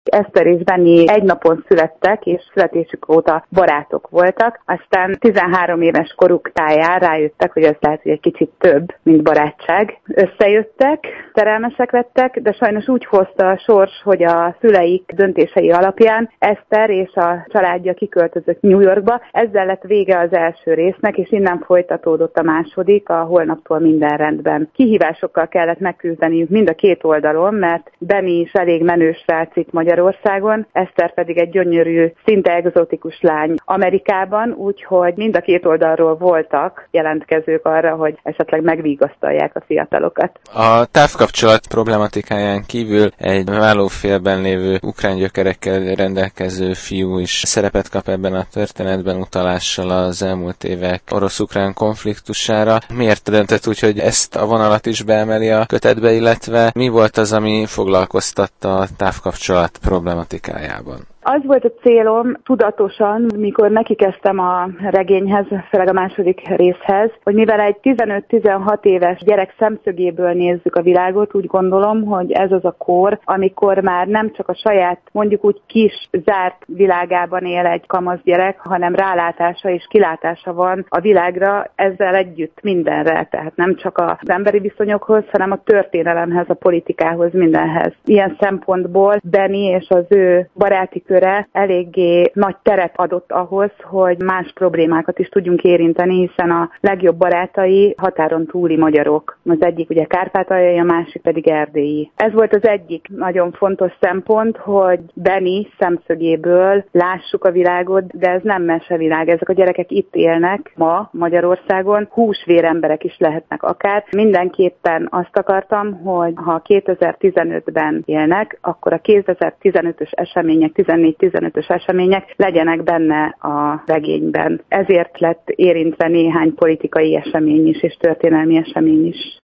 Eszter és Benni egy napon születtek, és születésük óta barátok voltak. Aztán 13 éves koruk táján rájöttek, hogy ez lehet, hogy egy kicsit több, mint barátság. Összejöttek, szerelmesek lettek, de sajnos úgy hozta a sors, hogy a szüleik döntései alapján Eszter és a családja kiköltözött New Yorkba. Ezzel lett vége az első résznek, és innen folytatódott a második, a Holnaptól minden rendben. Kihívásokkal kellett megküzdeniük mind a két oldalon, mert Benni is elég menő srác itt Magyarországon, Eszter pedig egy gyönyörű, szinte egzotikus lány Amerikában, úgyhogy mind a két oldalról voltak jelentkezők arra, hogy esetleg megvigasztalják a fiatalokat. A távkapcsolat problematikáján kívül egy vállófélben lévő ukrán gyökerekkel rendelkező fiú is szerepet kap ebben a történetben utalással az elmúlt évek orosz-ukrán konfliktusára. Miért döntött úgy, hogy ezt a vonalat is beemeli a kötetbe, illetve mi volt az, ami foglalkoztatta a távkapcsolat problematikájában? Az volt a célom tudatosan, mikor nekikezdtem a regényhez, főleg a második részhez, hogy mivel egy 15-16 éves gyerek szemszögéből nézzük a világot, úgy gondolom, hogy ez az a kor, amikor már nem csak a saját, mondjuk úgy kis, zárt világában él egy kamasz gyerek, hanem rálátása és kilátása van a világra, ezzel együtt mindenre, tehát nem csak az emberi viszonyokhoz, hanem a történelemhez, a politikához, mindenhez. Ilyen szempontból Benni és az ő baráti köre eléggé nagy teret adott ahhoz, hogy más problémákat is tudjunk érinteni, hiszen a legjobb barátai határon túli magyarok. Az egyik ugye kárpátaljai, a másik pedig erdélyi. Ez volt az egyik nagyon fontos szempont, hogy Benni szemszögéből lássuk a világot, de ez nem mesevilág. Ezek a gyerekek itt élnek ma Magyarországon, húsvér emberek is lehetnek akár. Mindenképpen azt akartam, hogy ha 2015-ben élnek, akkor a 2015-ös események, 14-15-ös események legyenek benne a regényben. Ezért lett érintve néhány politikai esemény is, és történelmi esemény is.